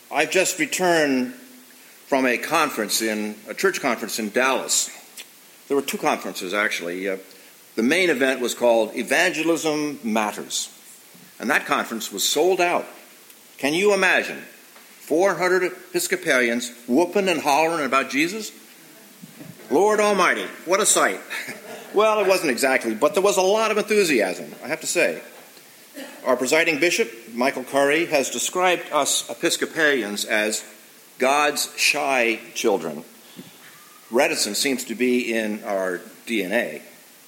I've just returned from a church conference in Dallas. There were two conferences, actually. The main event was called Evangelism Matters, and that conference was sold out. Can you imagine 400 Episcopalians whooping and hollering about Jesus? Lord Almighty, what a sight. Well, it wasn't exactly, but there was a lot of enthusiasm, I have to say. Our presiding bishop, Michael Curry, has described us Episcopalians as God's shy children. Reticence seems to be in our DNA.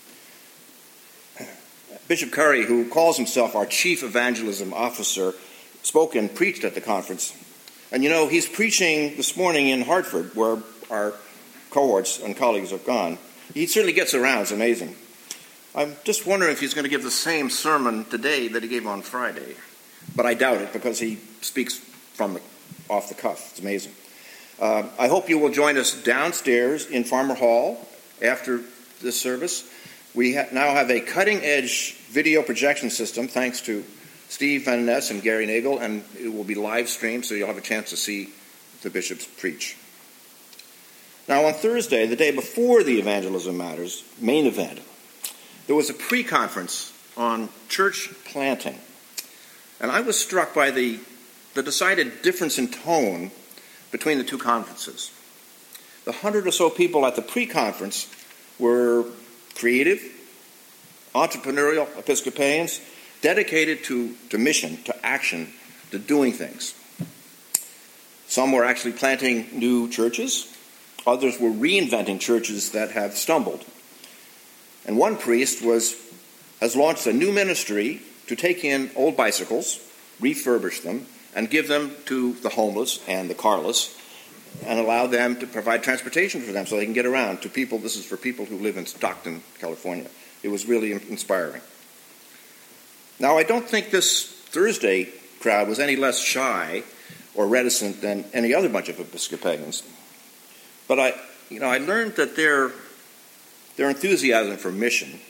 Bishop Curry, who calls himself our chief evangelism officer, spoke and preached at the conference. And he's preaching this morning in Hartford, where our cohorts and colleagues have gone. He certainly gets around. It's amazing. I'm just wondering if he's going to give the same sermon today that he gave on Friday. But I doubt it, because he speaks off the cuff. It's amazing. I hope you will join us downstairs in Farmer Hall after this service. We now have a cutting-edge video projection system, thanks to Steve Van Ness and Gary Nagel, and it will be live streamed, so you'll have a chance to see the bishops preach. Now, on Thursday, the day before the Evangelism Matters main event, there was a pre-conference on church planting. And I was struck by the decided difference in tone between the two conferences. The 100 or so people at the pre-conference were creative, entrepreneurial Episcopalians, dedicated to mission, to action, to doing things. Some were actually planting new churches. Others were reinventing churches that have stumbled. And one priest has launched a new ministry to take in old bicycles, refurbish them, and give them to the homeless and the carless, and allow them to provide transportation for them so they can get around to people. This is for people who live in Stockton, California. It was really inspiring. Now, I don't think this Thursday crowd was any less shy or reticent than any other bunch of Episcopalians. But I learned that their enthusiasm for mission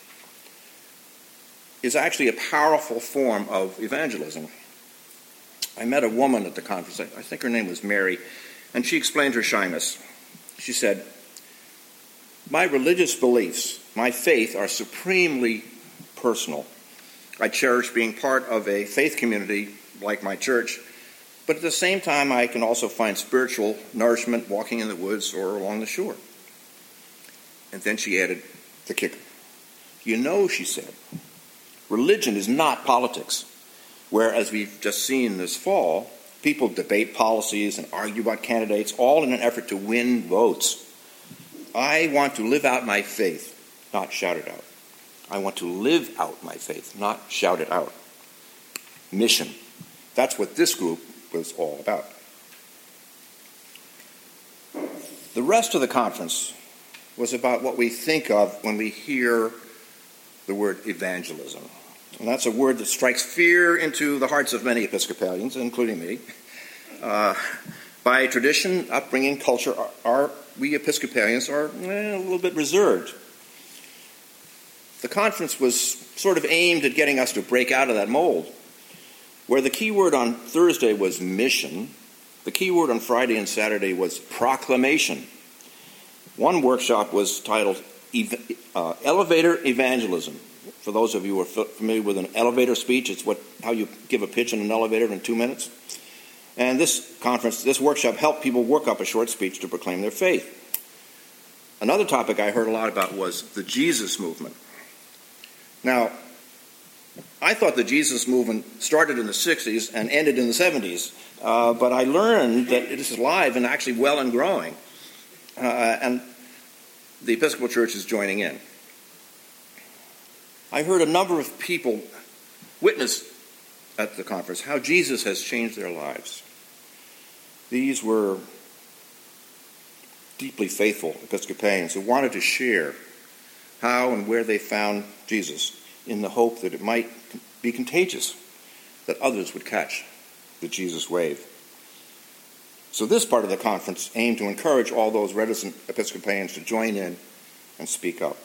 is actually a powerful form of evangelism. I met a woman at the conference, I think her name was Mary, and she explained her shyness. She said, "My religious beliefs, my faith, are supremely personal. I cherish being part of a faith community like my church, but at the same time I can also find spiritual nourishment walking in the woods or along the shore." And then she added the kicker. She said, religion is not politics, where, as we've just seen this fall, people debate policies and argue about candidates, all in an effort to win votes. I want to live out my faith, not shout it out. I want to live out my faith, not shout it out. Mission. That's what this group was all about. The rest of the conference was about what we think of when we hear the word evangelism. And that's a word that strikes fear into the hearts of many Episcopalians, including me. By tradition, upbringing, culture, we Episcopalians are a little bit reserved. The conference was sort of aimed at getting us to break out of that mold. Where the key word on Thursday was mission, the key word on Friday and Saturday was proclamation. One workshop was titled Elevator Evangelism. For those of you who are familiar with an elevator speech, it's how you give a pitch in an elevator in 2 minutes. And this workshop helped people work up a short speech to proclaim their faith. Another topic I heard a lot about was the Jesus movement. Now, I thought the Jesus movement started in the 60s and ended in the 70s, but I learned that it is alive and actually well and growing, and the Episcopal Church is joining in. I heard a number of people witness at the conference how Jesus has changed their lives. These were deeply faithful Episcopalians who wanted to share how and where they found Jesus, in the hope that it might be contagious, that others would catch the Jesus wave. So this part of the conference aimed to encourage all those reticent Episcopalians to join in and speak up.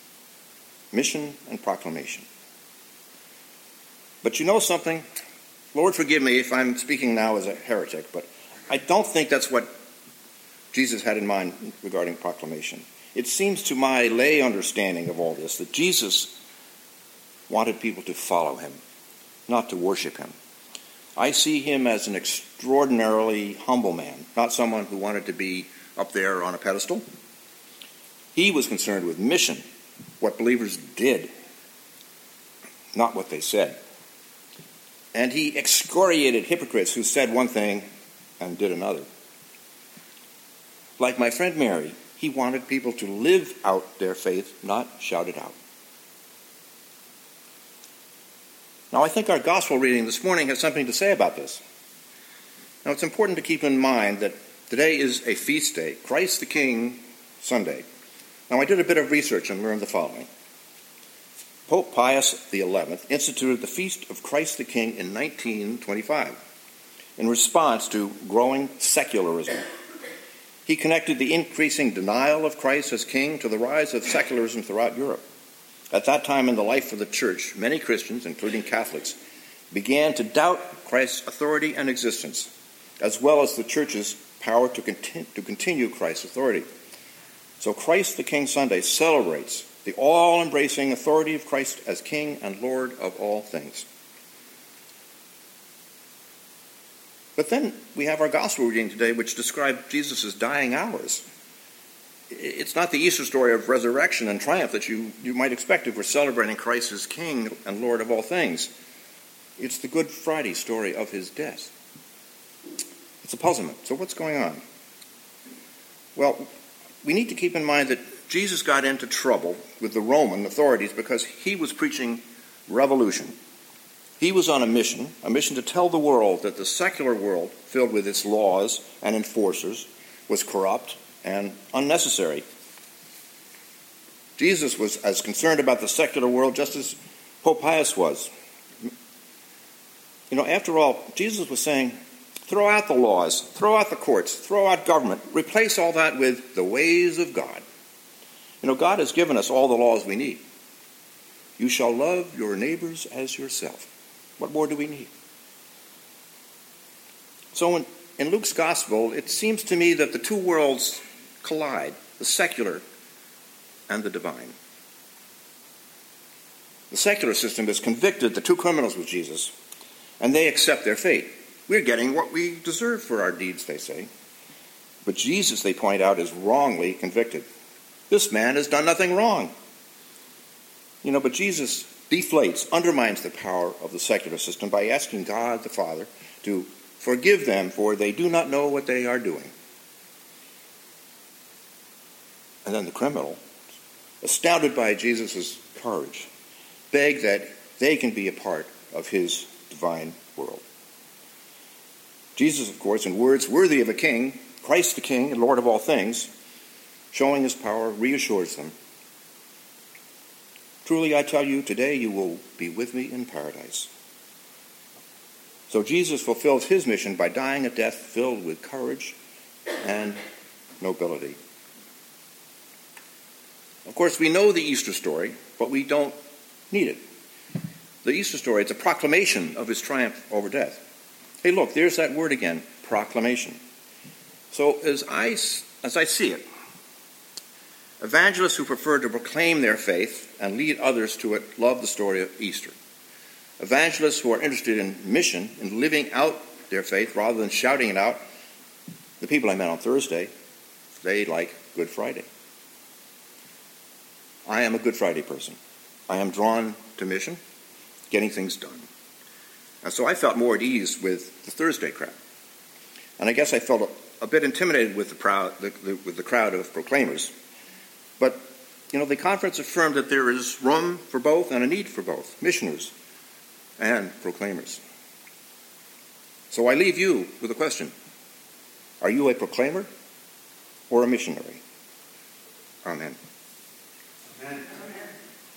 Mission and proclamation. But you know something? Lord, forgive me if I'm speaking now as a heretic, but I don't think that's what Jesus had in mind regarding proclamation. It seems to my lay understanding of all this that Jesus wanted people to follow him, not to worship him. I see him as an extraordinarily humble man, not someone who wanted to be up there on a pedestal. He was concerned with mission, what believers did, not what they said. And he excoriated hypocrites who said one thing and did another. Like my friend Mary, he wanted people to live out their faith, not shout it out. Now, I think our gospel reading this morning has something to say about this. Now, it's important to keep in mind that today is a feast day, Christ the King Sunday. Now, I did a bit of research and learned the following. Pope Pius XI instituted the Feast of Christ the King in 1925 in response to growing secularism. He connected the increasing denial of Christ as king to the rise of secularism throughout Europe. At that time in the life of the church, many Christians, including Catholics, began to doubt Christ's authority and existence, as well as the church's power to continue Christ's authority. So Christ the King Sunday celebrates the all-embracing authority of Christ as King and Lord of all things. But then we have our gospel reading today, which describes Jesus' dying hours. It's not the Easter story of resurrection and triumph that you might expect if we're celebrating Christ as King and Lord of all things. It's the Good Friday story of his death. It's a puzzlement. So what's going on? Well, we need to keep in mind that Jesus got into trouble with the Roman authorities because he was preaching revolution. He was on a mission to tell the world that the secular world, filled with its laws and enforcers, was corrupt and unnecessary. Jesus was as concerned about the secular world just as Pope Pius was. After all, Jesus was saying, throw out the laws, throw out the courts, throw out government, replace all that with the ways of God. God has given us all the laws we need. You shall love your neighbors as yourself. What more do we need? So in Luke's gospel, it seems to me that the two worlds collide, the secular and the divine. The secular system has convicted the two criminals with Jesus, and they accept their fate. We're getting what we deserve for our deeds, they say. But Jesus, they point out, is wrongly convicted. This man has done nothing wrong. But Jesus deflates, undermines the power of the secular system by asking God the Father to forgive them, for they do not know what they are doing. And then the criminal, astounded by Jesus' courage, beg that they can be a part of his divine world. Jesus, of course, in words worthy of a king, Christ the King and Lord of all things, showing his power, reassures them. Truly, I tell you, today you will be with me in paradise. So Jesus fulfills his mission by dying a death filled with courage and nobility. Of course, we know the Easter story, but we don't need it. The Easter story, it's a proclamation of his triumph over death. Hey, look, there's that word again, proclamation. So as I see it, evangelists who prefer to proclaim their faith and lead others to it love the story of Easter. Evangelists who are interested in mission, in living out their faith rather than shouting it out, the people I met on Thursday, they like Good Friday. I am a Good Friday person. I am drawn to mission, getting things done. And so I felt more at ease with the Thursday crowd. And I guess I felt a bit intimidated with the crowd of proclaimers. But, the conference affirmed that there is room for both and a need for both, missioners and proclaimers. So I leave you with a question. Are you a proclaimer or a missionary? Amen. Amen.